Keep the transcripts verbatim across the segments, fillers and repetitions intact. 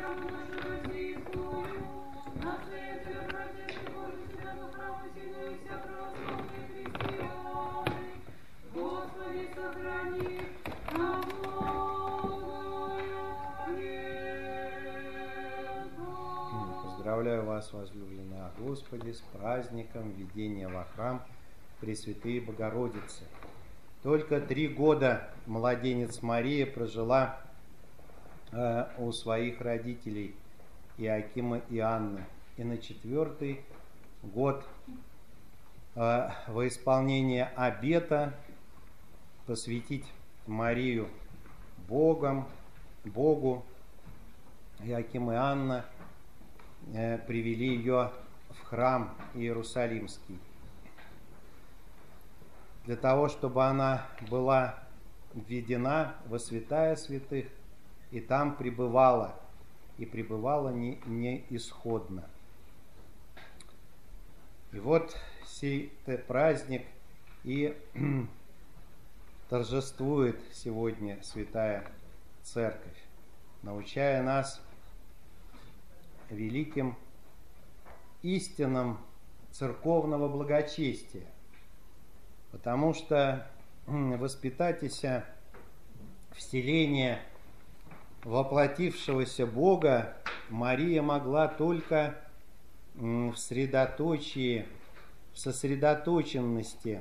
Поздравляю вас, возлюбленные о Господе, с праздником введения во храм Пресвятой Богородицы. Только три года младенец Мария прожила э, у своих родителей Иоакима и Анны. И на четвертый год э, во исполнение обета посвятить Марию Богом, Богу, Иоаким и Анна э, привели ее в храм Иерусалимский, для того, чтобы она была введена во святая святых и там пребывала, и пребывала не, не исходно. И вот сей праздник и торжествует сегодня Святая Церковь, научая нас великим истинам церковного благочестия. Потому что воспитатися вселения воплотившегося Бога Мария могла только в средоточии, в сосредоточенности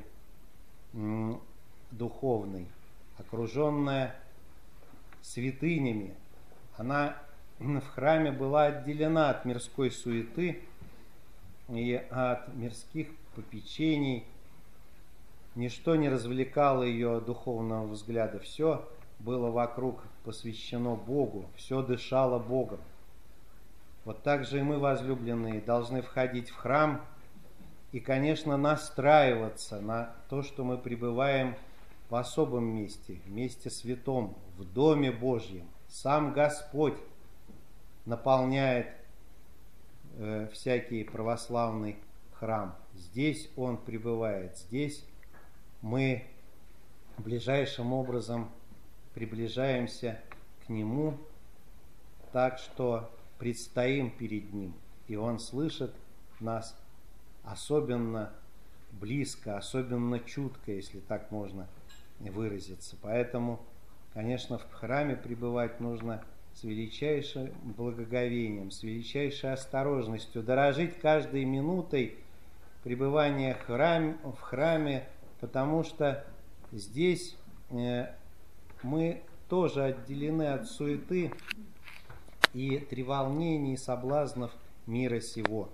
духовной, окруженная святынями. Она в храме была отделена от мирской суеты и от мирских попечений. Ничто не развлекало ее духовного взгляда. Все было вокруг посвящено Богу, все дышало Богом. Вот так же и мы, возлюбленные, должны входить в храм и, конечно, настраиваться на то, что мы пребываем в особом месте, в месте святом, в Доме Божьем. Сам Господь наполняет э, всякий православный храм. Здесь Он пребывает, здесь мы ближайшим образом приближаемся к Нему, так что предстоим перед Ним, и Он слышит нас особенно близко, особенно чутко, если так можно выразиться. Поэтому, конечно, в храме пребывать нужно с величайшим благоговением, с величайшей осторожностью, дорожить каждой минутой пребывания в храме, в храме, потому что здесь э, мы тоже отделены от суеты и треволнений и соблазнов мира сего.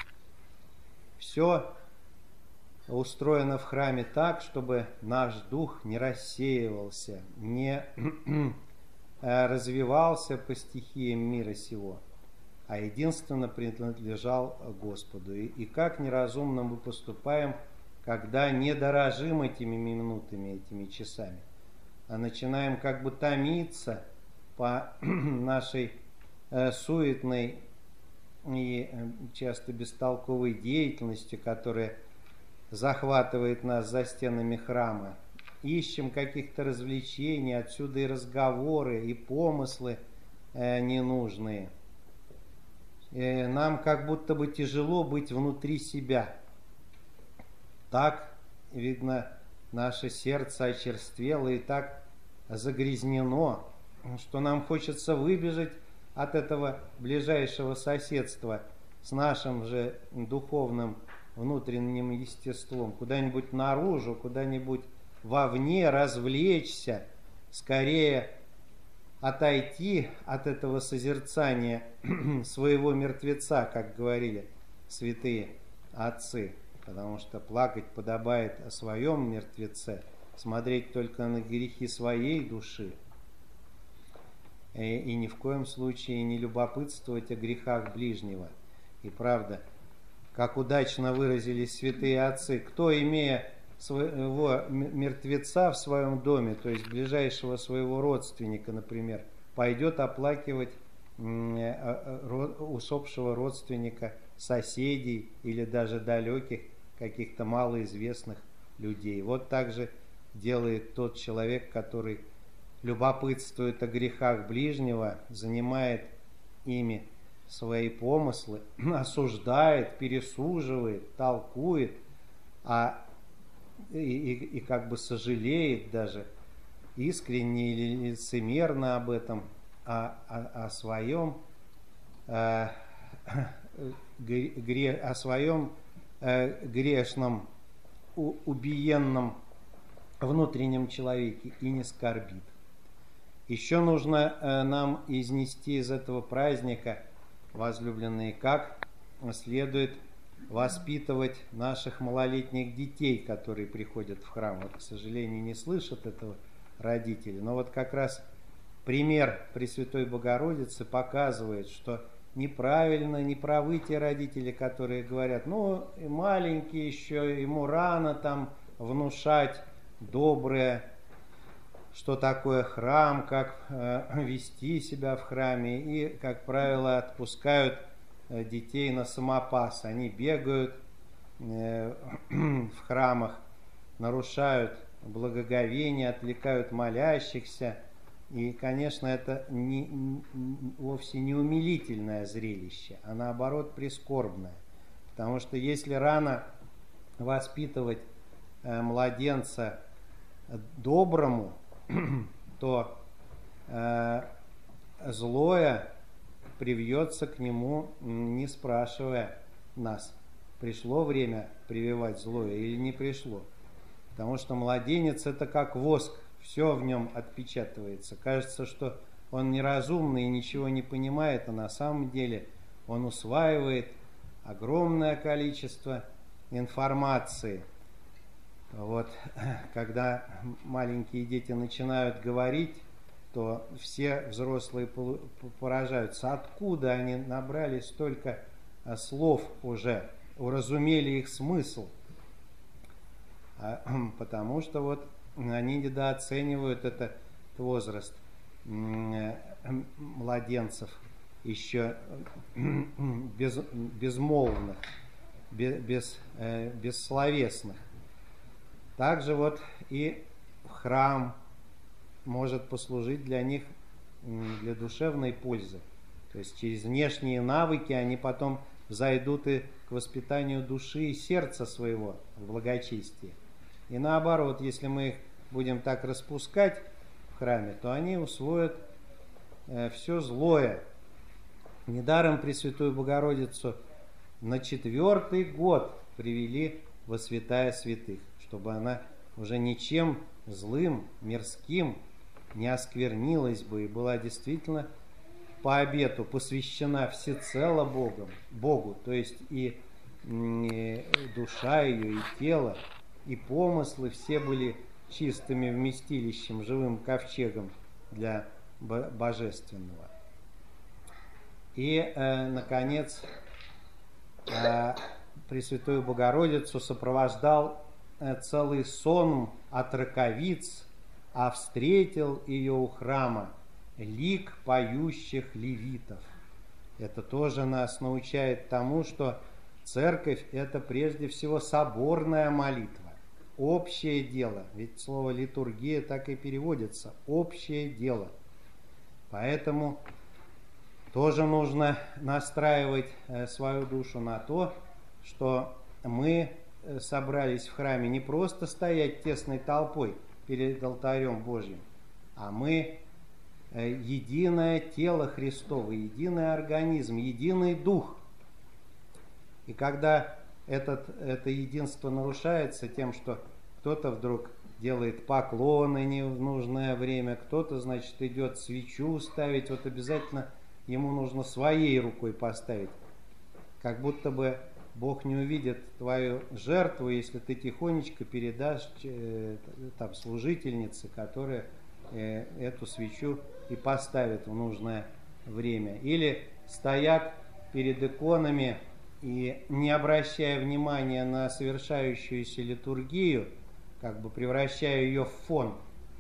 Все устроено в храме так, чтобы наш дух не рассеивался, не развивался по стихиям мира сего, а единственно принадлежал Господу. И, и как неразумно мы поступаем, когда не дорожим этими минутами, этими часами, а начинаем как бы томиться по нашей э, суетной и э, часто бестолковой деятельности, которая захватывает нас за стенами храма. Ищем каких-то развлечений, отсюда и разговоры, и помыслы э, ненужные. Э, нам как будто бы тяжело быть внутри себя. Так, видно, наше сердце очерствело и так загрязнено, что нам хочется выбежать от этого ближайшего соседства с нашим же духовным внутренним естеством, куда-нибудь наружу, куда-нибудь вовне, развлечься, скорее отойти от этого созерцания своего мертвеца, как говорили святые отцы. Потому что плакать подобает о своем мертвеце, смотреть только на грехи своей души и, и ни в коем случае не любопытствовать о грехах ближнего. И правда, как удачно выразились святые отцы, кто, имея своего мертвеца в своем доме, то есть ближайшего своего родственника, например, пойдет оплакивать усопшего родственника, соседей или даже далеких каких-то малоизвестных людей. Вот так же делает тот человек, который любопытствует о грехах ближнего, занимает ими свои помыслы, осуждает, пересуживает, толкует, а и, и, и как бы сожалеет даже искренне или лицемерно об этом, о, о, о своем э, гре, о своем э, грешном, у, убиенном внутреннем человеке и не скорбит. Еще нужно э, нам изнести из этого праздника, возлюбленные, как следует воспитывать наших малолетних детей, которые приходят в храм. Вот, к сожалению, не слышат этого родители. Но вот как раз пример Пресвятой Богородицы показывает, что неправильно, неправы те родители, которые говорят, ну, маленький еще, ему рано там внушать доброе, что такое храм, как э, вести себя в храме. И, как правило, отпускают э, детей на самопас. Они бегают э, в храмах, нарушают благоговение, отвлекают молящихся. И, конечно, это не, не, вовсе не умилительное зрелище, а наоборот прискорбное. Потому что если рано воспитывать э, младенца доброму, то э, злое привьется к нему, не спрашивая нас, пришло время прививать злое или не пришло. Потому что младенец это как воск, все в нем отпечатывается. Кажется, что он неразумный и ничего не понимает, а на самом деле он усваивает огромное количество информации. Вот, когда маленькие дети начинают говорить, то все взрослые поражаются, откуда они набрали столько слов уже, уразумели их смысл. Потому что вот они недооценивают этот возраст младенцев, еще без, безмолвных, без, без, бессловесных. Также вот и храм может послужить для них для душевной пользы. То есть через внешние навыки они потом взойдут и к воспитанию души и сердца своего в благочестии. И наоборот, если мы их будем так распускать в храме, то они усвоят э, все злое. Недаром Пресвятую Богородицу на четвертый год привели во святая святых, чтобы она уже ничем злым, мирским не осквернилась бы и была действительно по обету посвящена всецело Богом, Богу, то есть и, и душа ее, и тело, и помыслы все были чистыми вместилищем, живым ковчегом для божественного. И, э, наконец, э, Пресвятую Богородицу сопровождал э, целый сон от раковиц, а встретил ее у храма лик поющих левитов. Это тоже нас научает тому, что церковь – это прежде всего соборная молитва, общее дело. Ведь слово литургия так и переводится – общее дело. Поэтому тоже нужно настраивать свою душу на то, что мы собрались в храме не просто стоять тесной толпой перед алтарем Божьим, а мы единое тело Христово, единый организм, единый дух. И когда этот, это единство нарушается тем, что кто-то вдруг делает поклоны не в нужное время, кто-то, значит, идет свечу ставить, вот обязательно ему нужно своей рукой поставить. Как будто бы Бог не увидит твою жертву, если ты тихонечко передашь э, там, служительнице, которая э, эту свечу и поставит в нужное время. Или стоят перед иконами и, не обращая внимания на совершающуюся литургию, как бы превращая ее в фон,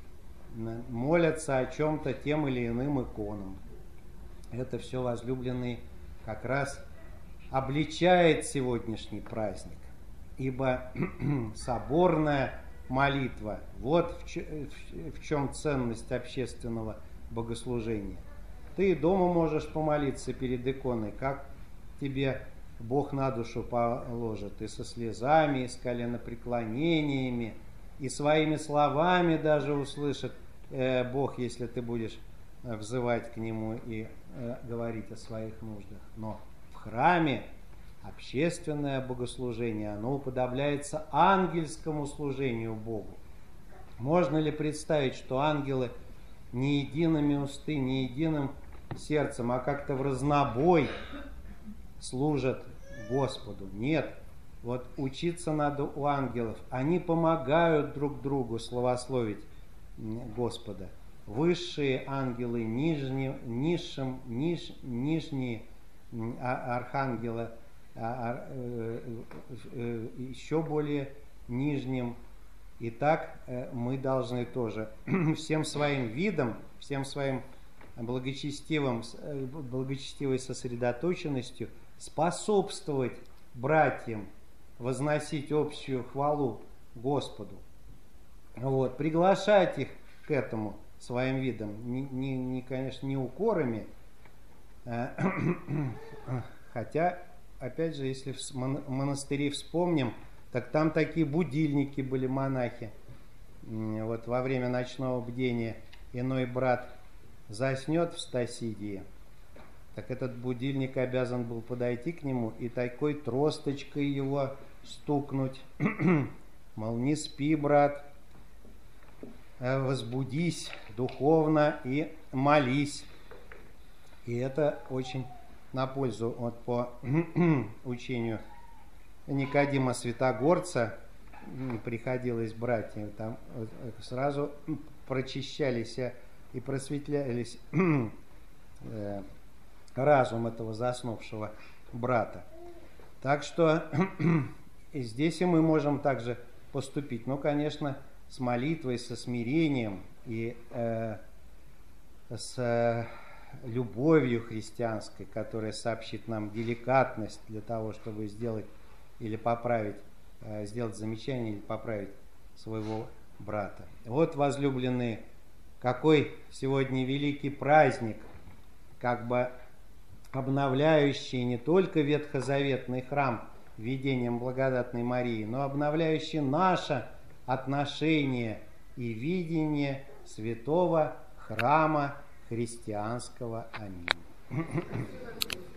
молятся о чем-то тем или иным иконам. Это все, возлюбленные, как раз обличает сегодняшний праздник, ибо соборная молитва, вот в чем ценность общественного богослужения. Ты дома можешь помолиться перед иконой, как тебе Бог на душу положит, и со слезами, и с коленопреклонениями, и своими словами даже услышит э, Бог, если ты будешь взывать к Нему и э, говорить о своих нуждах. Но в храме общественное богослужение, оно уподобляется ангельскому служению Богу. Можно ли представить, что ангелы не едиными усты, не единым сердцем, а как-то в разнобой служат Господу? Нет. Вот учиться надо у ангелов. Они помогают друг другу славословить Господа. Высшие ангелы, нижние, низшим, ниж, нижние архангелы, а, а, э, еще более нижним. Итак, мы должны тоже всем своим видом, всем своим благочестивым, благочестивой сосредоточенностью способствовать братьям возносить общую хвалу Господу. Вот, приглашать их к этому своим видом, не, не, не, конечно, не укорами, хотя, опять же, если в монастыре вспомним, так там такие будильники были, монахи. Вот во время ночного бдения иной брат заснет в стасидии, так этот будильник обязан был подойти к нему и такой тросточкой его стукнуть. Мол, не спи, брат, возбудись духовно и молись. И это очень на пользу, вот по учению Никодима Святогорца приходилось братьям, там сразу прочищались и просветлялись разум этого заснувшего брата. Так что здесь и мы можем также поступить, но, конечно, с молитвой, со смирением и э, с любовью христианской, которая сообщит нам деликатность для того, чтобы сделать или поправить, э, сделать замечание или поправить своего брата. Вот, возлюбленные, какой сегодня великий праздник, как бы обновляющий не только ветхозаветный храм введением благодатной Марии, но обновляющий наше отношение и видение святого храма христианского. Аминь.